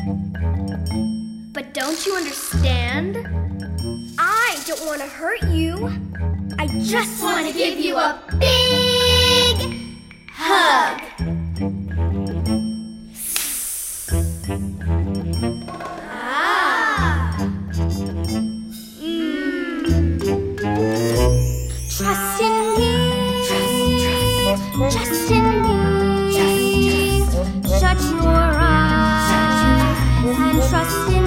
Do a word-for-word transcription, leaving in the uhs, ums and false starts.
But don't you understand? I don't want to hurt you. I just want to give you a big hug. Ah. Mm. Trust in me. Trust, trust. Trust in me. Trust, trust. Shut your eyes and trust in me.